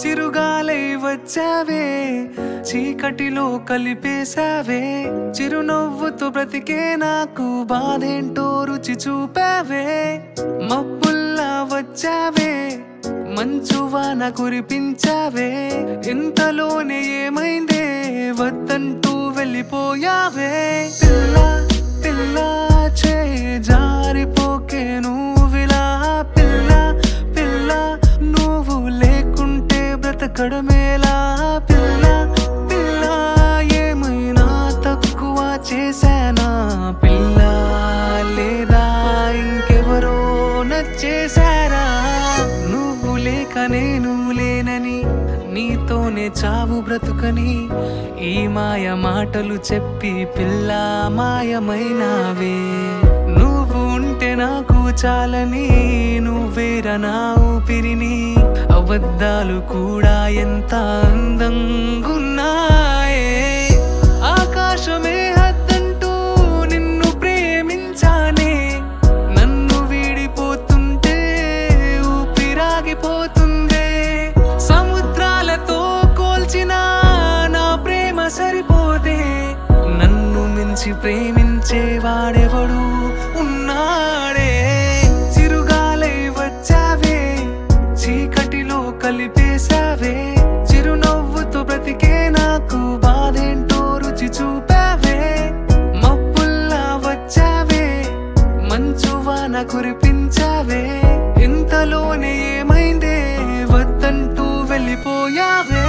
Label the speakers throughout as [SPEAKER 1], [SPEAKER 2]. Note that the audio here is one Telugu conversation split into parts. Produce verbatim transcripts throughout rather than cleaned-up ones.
[SPEAKER 1] చిరుగాలై వచ్చావే, చీకటిలో కలిపేశావే, చిరునవ్వుతో బ్రతికే నాకు బాధేంటో రుచి చూపావే. మబ్బుల్లా వచ్చావే, మంచువాన కురిపించావే, ఇంతలోనే ఏమైందే వద్దంటూ వెళ్ళిపోయావే. పిల్ల పిల్ల చే జారిపోకే నువ్విలా, పిల్ల పిల్ల నువ్వు లేకుంటే బ్రతకడమేలా. పిల్ల పిల్ల ఏమైనా తక్కువ చేశానా పిల్ల, లేదా ఇంకెవరో నచ్చేశారా? నువ్వు లేక నేను లేనని, నీతోనే చావు బ్రతుకని, ఈ మాయ మాటలు చెప్పి పిల్ల మాయమైనావే. నువ్వు ఉంటే నాకు చాలని, నువ్వేరా నా ఊపిరిని, అబద్ధాలు కూడా ఎంత అందంగున్నాయే. ఆకాశమే హద్దంటూ నిన్ను ప్రేమించానే, నన్ను వీడిపోతుంటే ఊపిరాగిపోతుందే. సముద్రాలతో కోల్చిన నా ప్రేమ సరిపోదే, నన్ను మించి ప్రేమించేవాడెవడు ఉన్నాడే. చిరుగాలై వచ్చావే, చీకటిలో కలిపేశావే, చిరునవ్వుతో బ్రతికే నాకు బాధేంటో రుచి చూపావే. మబ్బుల్లా వచ్చావే, మంచువాన కురిపించావే, ఇంతలోనే ఏమైందే వద్దంటూ వెళ్ళిపోయావే.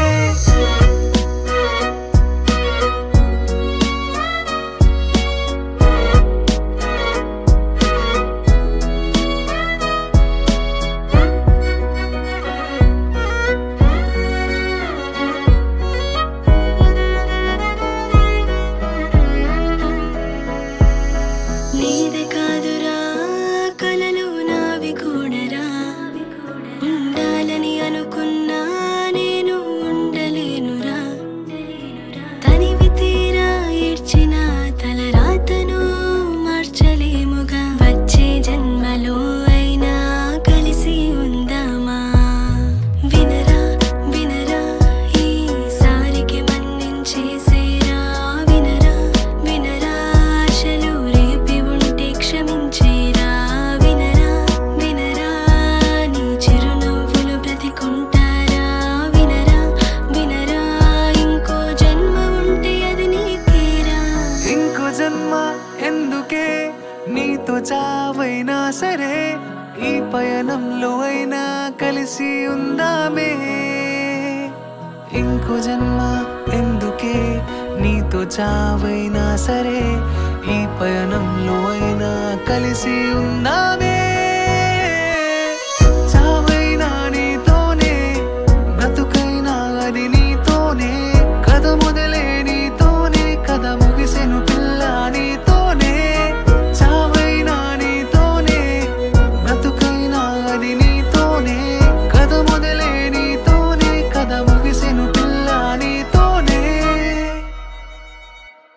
[SPEAKER 2] నీదే కాదురా కలలు నావి కూడరా, ఉండాలని అనుకున్నా నేను ఉండలేనురా. తనివి తీరా ఏడ్చిన తలరాతను మార్చలేముగా, వచ్చే జన్మలో అయినా కలిసి ఉందామా. వినరా వినరా ఈసారికి మన్నించేసేరా, వినరా వినరా ఆశలు రేపి ఉంటే క్షమించేరా. వినరా వినరా నీ చిరునవ్వులు బ్రతికుంటారా. వినరా వినరా ఇంకో జన్మ ఉంటే అది నీకేరా.
[SPEAKER 1] ఇంకో జన్మ ఎందుకే, నీతో చావైనా సరే, ఈ పయనంలో అయినా కలిసి ఉందామే. ఇంకో జన్మ ఎందుకే, నీతో చావైనా సరే, ఈ పయనంలో అయినా కలిసి ఉందామే.